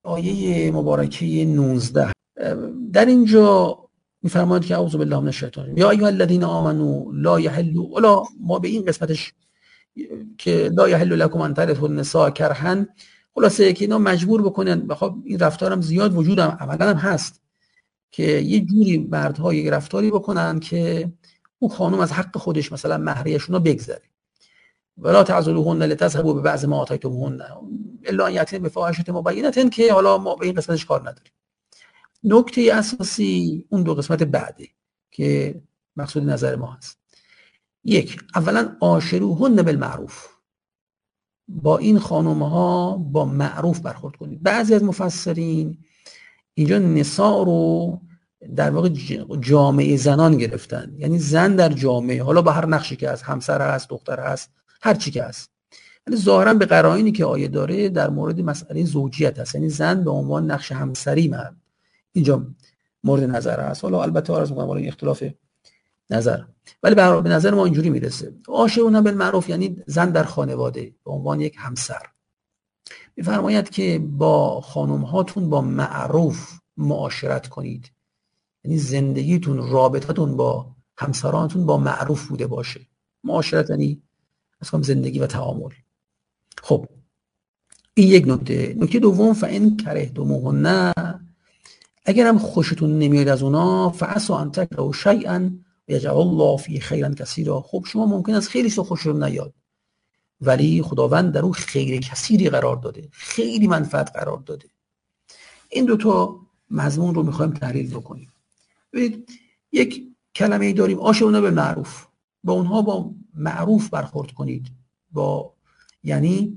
آیه مبارکه 19 در اینجا میفرماید که اعوذ بالله من الشیطان یا ایها الذین آمنوا لا یحل، ولا ما به این قسمتش که لا یحل لكم ان ترثوا النساء کرها، خلاصه که اینا مجبور بکنن. بخواد این رفتارم زیاد وجودم عملا هم هست که یه جوری مردها یک رفتاری بکنن که اون خانم از حق خودش مثلا مهریه‌شون رو بگذره. ولا تعذلوهن لتذهبوا ببعض ما آتیتموهن الا ان یأتین بفاحشة مبینة، که حالا ما به این قسمتش کار نداریم. نکته اساسی اون دو قسمت بعده که مقصود نظر ما هست. یک، اولا عاشروهن بالمعروف، با این خانم ها با معروف برخورد کنید. بعضی از مفسرین اینجا نساء رو در واقع جامعه زنان گرفتن، یعنی زن در جامعه، حالا با هر نقشی که هست، همسر هست، دختر هست، هر چی که هست. یعنی ظاهرا به قرائنی که آیه داره در مورد مسئله زوجیت هست، یعنی زن به عنوان نقش همسری من اینجا مورد نظر هست. حالا البته عرض می‌کنم برای اختلاف نظر، ولی به نظر ما اینجوری میرسه. عاشرون بالمعروف یعنی زن در خانواده به عنوان یک همسر. میفرماید که با خانم هاتون با معروف معاشرت کنید، یعنی زندگیتون، رابطتون با همسرانتون با معروف بوده باشه. معاشرت یعنی اصلا زندگی و تعامل. خب این یک نکته. نکته دوم، فإن کرهتموهن، اگر هم خوشتون نمیاد از اونا، فعسى ان تکرهوا شیئا یجعل الله فیه خیرا کثیرا. خب شما ممکن است خیلی خوشتون نیاد، ولی خداوند در اون خیر کثیری قرار داده، خیلی منفعت قرار داده. این دو تا مضمون رو میخوایم تحلیل بکنیم. ببینید یک کلمه ای داریم عاشرون بالمعروف، با اونها با معروف برخورد کنید، با یعنی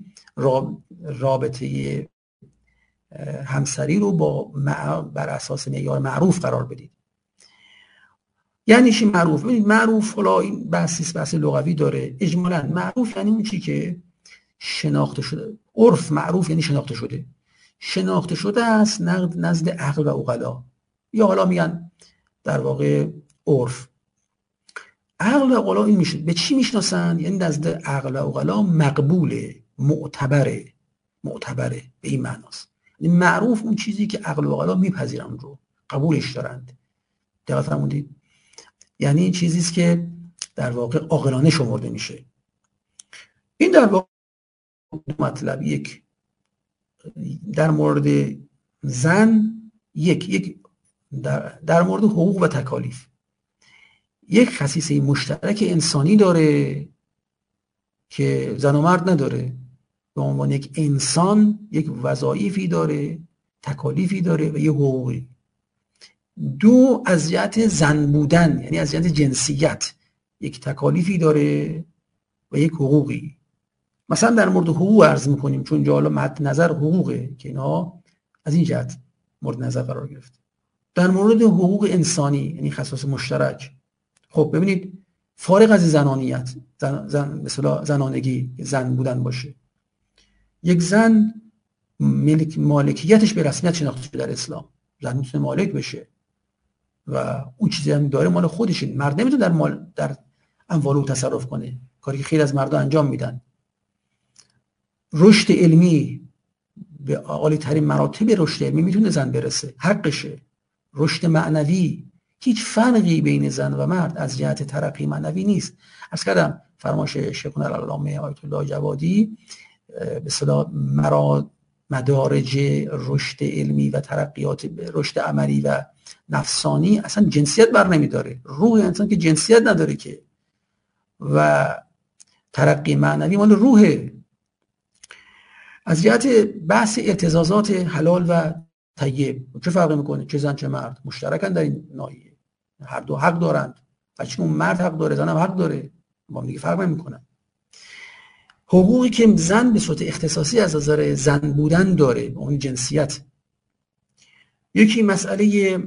رابطه همسری رو بر اساس معیار معروف قرار بدید. یعنی چی معروف؟ ببینید معروف، حالا این بحث لغوی داره. اجمالاً معروف یعنی اون چیزی که شناخته شده. عرف معروف یعنی شناخته شده است نزد عقل و عقلا، یا حالا میگن در واقع عرف. عقل و عقلا این میشه به چی میشناسن؟ یعنی نزد عقل و عقلا مقبوله، معتبره به این معناست. یعنی معروف اون چیزی که عقل و عقلا میپذیرن رو، قبولش دارند. دقت فرمودید؟ یعنی این چیزی است که در واقع عاقلانه شمرده میشه. این در واقع مطلب. یک، در مورد زن، یک در مورد حقوق و تکالیف، یک خصیصه مشترک انسانی داره که زن و مرد نداره. به عنوان یک انسان یک وظایفی داره، تکالیفی داره و یک حقوقی. دو، از جهت زن بودن یعنی از جهت جنسیت یک تکالیفی داره و یک حقوقی. مثلا در مورد حقوق عرض میکنیم، چون جا حالا مد نظر حقوقه که اینها از این جهت مورد نظر قرار گرفت. در مورد حقوق انسانی یعنی خصائص مشترک، خب ببینید فارغ از زنانیت، مثلا زنانگی، زن بودن باشه، یک زن مالکیتش به رسمیت شناخته شده در اسلام. زن میتونه مالک بشه و اون چیزی هم داره مال خودشه. مرد نمیتونه در اموال او تصرف کنه، کاری که خیلی از مردها انجام میدن. رشد علمی به عالی ترین مراتب رشد علمی میتونه زن برسه، حقشه. رشد معنوی، هیچ فرقی بین زن و مرد از جهت ترقی معنوی نیست. عرض کردم فرمایش شیخ العلامه آیت الله جوادی به اصطلاح مدارج رشد علمی و ترقیات رشد عملی و نفسانی اصلا جنسیت بر نمیداره. روح انسان که جنسیت نداره که، و ترقی معنوی مال روحه. از جهت بحث اعتزازات حلال و طیب چه فرقی میکنه؟ چه زن چه مرد مشترکن در این ناحیه، هر دو حق دارند. بچه اون مرد حق داره، زن هم حق داره، با هم دیگه فرق نمیکنن. حقوقی که زن به صورت اختصاصی از نظر زن بودن داره، اون جنسیت. یکی مسئله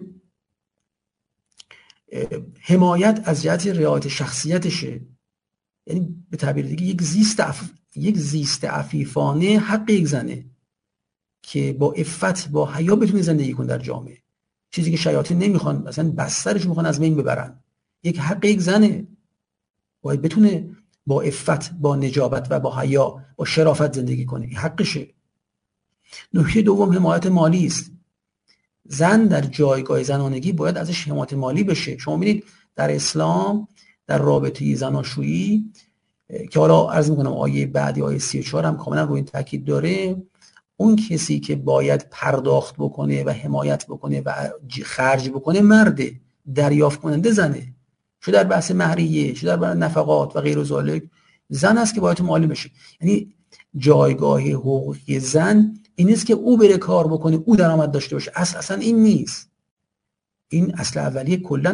حمایت از جهت رعایت شخصیتشه، یعنی به تعبیر دیگه یک زیست عفیفانه حق یک زنه که با عفت با حیا بتونه زندگی کنه در جامعه، چیزی که شیاطین نمیخوان، مثلا بسترش میخوان از بین ببرن. یک حق یک زنه باید بتونه با عفت، با نجابت و با حیا، با شرافت زندگی کنه. این حقشه. نکته دوم حمایت مالی است. زن در جایگاه زنانگی باید ازش حمایت مالی بشه. شما ببینید در اسلام در رابطه زناشویی که حالا عرض میکنم آیه بعدی آیه 34 هم کاملا روی این تاکید داره، اون کسی که باید پرداخت بکنه و حمایت بکنه و خرج بکنه مرده، دریافت کننده زنه، چه در بحث مهریه چه در بحث نفقات و غیر و ذالک زن است که باید مالی بشه. یعنی جایگاه حقوقی زن این نیست که او بره کار بکنه او درآمد داشته باشه، اصلا این نیست. این اصل اولیه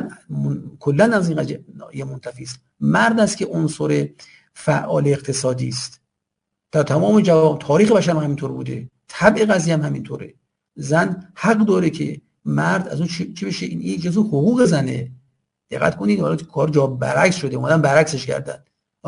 کلا از این قضیه منتفی است. مرد است که عنصر فعال اقتصادی است. در تمام تاریخ بشر هم همینطور بوده، طبع قضیه هم همینطوره. زن حق داره که مرد از اون چی بشه، این جزو حقوق زنه. دقت کنید حالا کار جا برعکس شده، اومدن برعکسش کردن،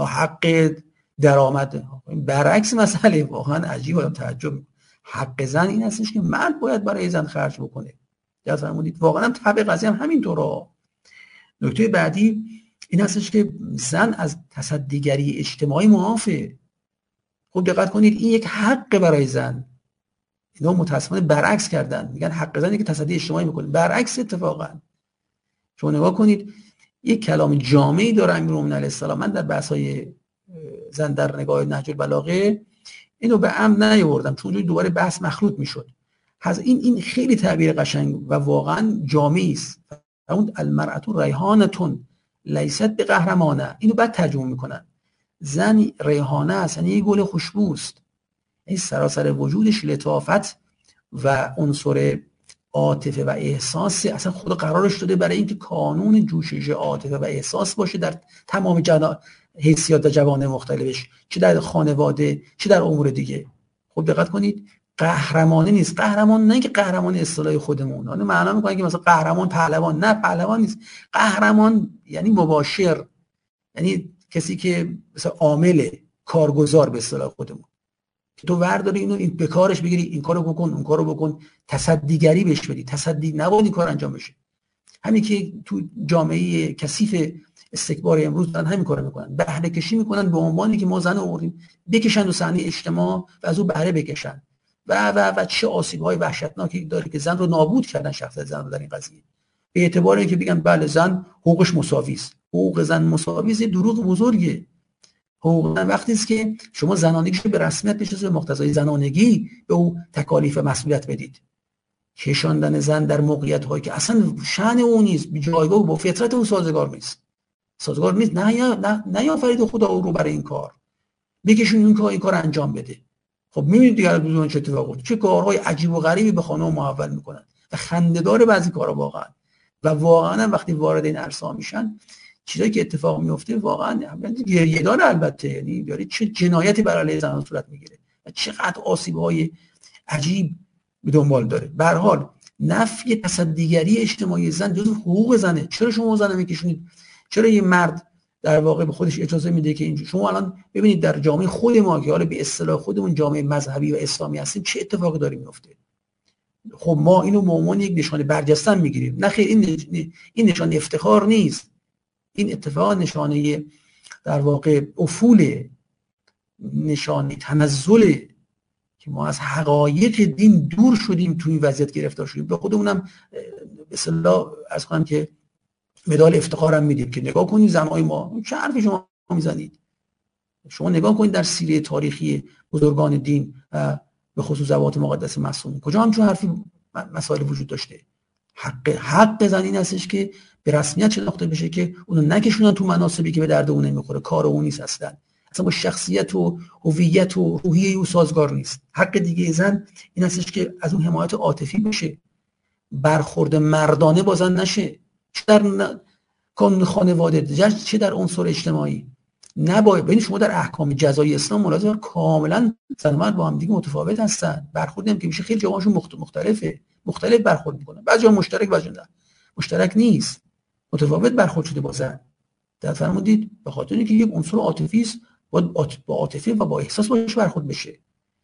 حق درآمد برعکس مسئله. واقعا عجیب، آدم تعجب. حق زن این هستش که مرد باید برای زن خرج بکنه. یاد فرمودید واقعا هم طبع قضیه هم همینطوره. نکته بعدی این هستش که زن از تصدیگری اجتماعی معافه. خب دقت کنید این یک حق برای زن. اینا متاسفانه برعکس کردن، میگن حق زنی که تصدی اجتماعی میکنه، برعکس اتفاقا. شما نگاه کنید یک کلام جامعی داره امیرالمومنین علیه السلام. من در بحث‌های زن در نگاه نهج البلاغه اینو به عمد نیاوردم چون دوباره بحث مخلوط میشد. این خیلی تعبیر قشنگ و واقعا جامعی است. اون المرأة ریحانة لیست بقهرمانه، اینو بعد ترجمه میکنن. زن ریحانه است، یعنی یک گل خوشبوست، این سراسر وجودش لطافت و عنصر عاطفه و احساس. اصلا خدا قرارش داده برای اینکه کانون جوشش عاطفه و احساس باشه در تمام حیثیات و جوانب مختلفش، چه در خانواده چه در امور دیگه. خب دقت کنید قهرمانه نیست. قهرمان نه که قهرمان اصطلاح خودمون، اون معنا میکنه که مثلا قهرمان پهلوان، نه پهلوان نیست. قهرمان یعنی مباشر، یعنی کسی که مثلا عامل کارگزار به اصطلاح خودمون، که تو ورداری اینو به کارش بگیری، این کارو بکن اون کارو بکن، تصدیگری بهش بدی. تصدی نباید این کار انجام بشه. همین که تو جامعه کثیف استکبار امروز دارن همین کارو میکنن، بهره کشی میکنن به عنوانی که ما زن آوردیم بکشن و صحنه اجتماع و از اون بهره بکشن و چه آسیب‌های وحشتناکی داره که زن رو نابود کردن، شخصیت زن رو در این قضیه، به اعتبار اینکه بگن بله زن حقوقش مساوی است. حقوق زن مساوی است دروغ بزرگه. حقوق زن وقتی است که شما زنانگیش به رسمیت بشناسید، به مقتضای زنانگی به او تکالیف مسئولیت بدید. کشاندن زن در موقعیت هایی که اصلا شأن او نیست، به جایگاه با فطرت او سازگار نیست. نه یا فرید خدا او رو برای این کار بکشون این کار انجام بده. خب میبینید دیگه بدون چه اتفاقی، چه کارهای عجیب و غریبی به خانم محول میکنن و خنده‌دار بعضی کارا واقعا. و واقعا وقتی وارد این عرصه میشن چیزایی که اتفاق میفته واقعا گریه داره. البته یعنی داره چه جنایتی بر علیه زنان صورت میگیره و چقدر آسیب‌های عجیب به دنبال داره. به هر حال نفی تصدیگری اجتماعی زن جزو حقوق زنه. چرا شما زن میکشونید؟ چرا یه مرد در واقع به خودش اجازه میده که اینجوری؟ شما الان ببینید در جامعه خود ما که حالا به اصطلاح خودمون جامعه مذهبی و اسلامی هستیم چه اتفاقی داره میفته. خب ما اینو به عنوان یک نشانه برجستن میگیریم. نه خیر، این نشانه افتخار نیست. این اتفاق نشانه در واقع افول، نشانه تنزل که ما از حقایق دین دور شدیم، توی این وضعیت گرفتار شدیم. به خودمونم به اصطلاح از کنم که مدال افتخارم میدیم که نگاه کنید زنهای ما چه حرفی شما میزنید. شما نگاه کنید در سیره تاریخی بزرگان دین به خصوص ذوات مقدس معصوم کجا همچون حرفی مسائل وجود داشته. حق زن این هستش که به رسمیت شناخته بشه، که اونو نکشونن تو مناصبی که به درد اون نمیخوره، کار اون نیست، اصلا با شخصیت و هویت و روحیه او سازگار نیست. حق دیگه زن این هستش که از اون حمایت عاطفی بشه، برخورد مردانه با زن نشه، چه در کانون خانواده چه در عنصر اجتماعی. نباید ببینید شما در احکام جزایی اسلام ملاحظه کاملا زن و مرد با هم دیگه متفاوت هستن. برخورد هم که میشه خیلی جاهاشون مختلف برخورد میکنن، بعضی جا مشترک، بعضی جا مشترک نیست، متفاوت برخورد شده با زن. در فرمودید به خاطر اینکه یک عنصر عاطفی است، با عاطفه و با احساس باش برخورد بشه.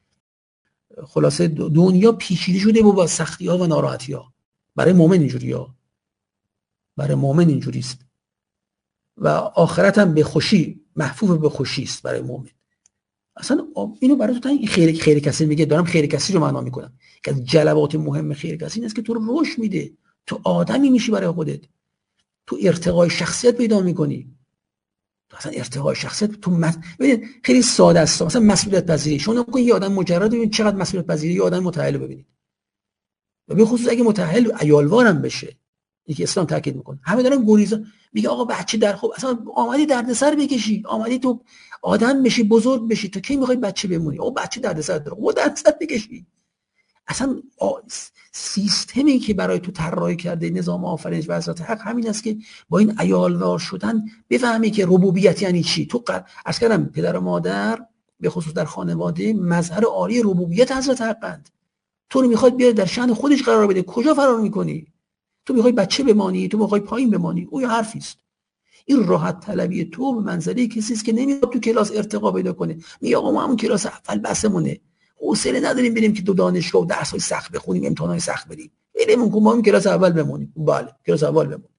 خلاصه دنیا پیچیده شده با سختی‌ها و ناراحتی‌ها. برای مؤمن اینجوریه، برای مؤمن اینجوری است و آخرت هم به خوشی محفوف به خوشی است برای مؤمن. اصلا اینو برای تو این خیر کسی میگه، دارم خیر کسی رو معنا میکنم که از جلبات مهم خیر کسی این است که تو رو رشد میده، تو آدمی میشی برای خودت، تو ارتقای شخصیت پیدا میکنی. تو اصلا ارتقای شخصیت ببینید خیلی ساده است. مثلا مسئولیت پذیری، شما نگید یه آدم مجرد ببینید چقدر مسئولیت پذیری، یه آدم متأهل ببینید، و به خصوص اگه متأهل عیالوارم بشه، یکی اسلام تاکید میکنه همه دارن گریزا میگه آقا بچه در خب اصلا آمدی دردسر بکشی، آمدی تو آدم بشی، بزرگ بشی، تو کی میخوای بچه بمونی؟ او بچه دردسر داره، او دردسر بکشی. اصلا سیستمی که برای تو طراحی کرده نظام آفرینش و حضرت حق همین است که با این عیالوار شدن بفهمی که ربوبیت یعنی چی. تو عرض کردم پدر و مادر به خصوص در خانواده مظهر عالی ربوبیت حضرت حقند. تو رو میخواد بیاره در شأن خودش قرار بده، کجا فرار میکنی؟ تو میخوای بچه بمانی، تو میخوای پایین بمانی، او یه حرفی است. این راحت طلبی تو به منزله کسی است که نمیاد تو کلاس ارتقا پیدا کنه، میگه آقا ما همون کلاس اول بسمونه، حوصله نداریم بریم که تو دانشگاه و درس‌های سخت بخونیم، امتحانات سخت بریم، ولمون کن ما همون کلاس اول بمونیم. بله کلاس اول بمون.